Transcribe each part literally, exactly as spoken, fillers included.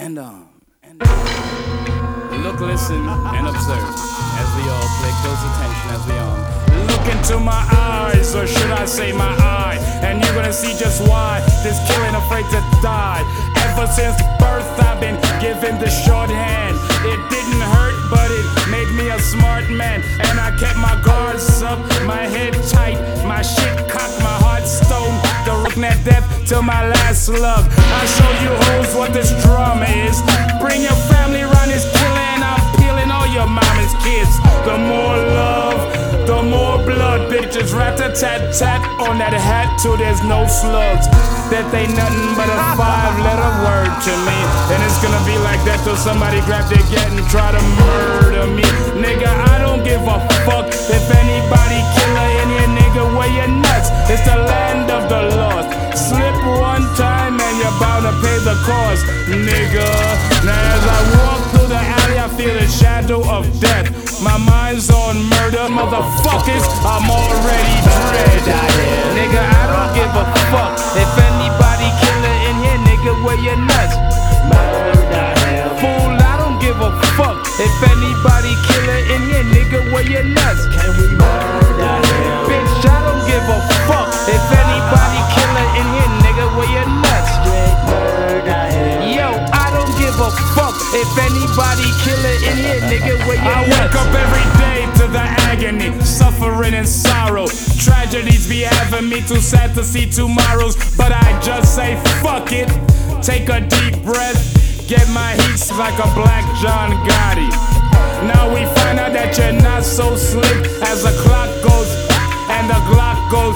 And um, and um, look, listen, and observe as we all pay close attention as we um look into my eyes, or should I say my eye, and you're gonna see just why this killing afraid to die. Ever since birth, I've been given the shorthand. It didn't hurt, but it made me a smart man, and I kept my guards up, my head tight, my shit cocked, my heart stone. The looking at death till my last slug. I show you hoes what this drama is. Bring your family around this killing, I'm peeling all your mama's kids. The more love, the more blood, bitches rat-a-tat-tat on that hat till there's no slugs. That ain't nothing but a five-letter word to me, and it's gonna be like that till somebody grab their gat and try to murder me. Nigga, I don't give a fuck if anybody kill her in here, nigga, wear your nuts. It's the land of the lost. Slip one time and you're bound to pay the cost, nigga. Now as I walk through the alley, I feel the shadow of death. My mind's on murder, motherfuckers, I'm already dread. Nigga, I don't give a fuck if anybody kill her in here, nigga, wear your nuts. Murder hell. Fool, I don't give a fuck if anybody kill her in here, nigga, wear your nuts. Can we murder hell? Bitch, I don't give a fuck if anybody kill her in here, nigga, wear your nuts. Murder hell. Yo, I don't give a fuck if anybody kill her in here, nigga, wear your nuts. I wake up every day to the agony, suffering and sorrow. Tragedies be having me too sad to see tomorrows, but I just say fuck it. Take a deep breath, get my heat like a black John Gotti. Now we find out that you're not so slick as the clock goes and the Glock goes.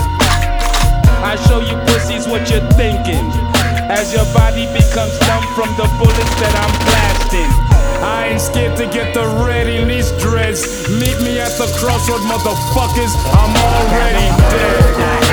I show you pussies what you're thinking as your body becomes numb from the bullets that I'm blasting. I ain't scared to get the red release dreads. Meet me at the crossroad, motherfuckers, I'm already dead.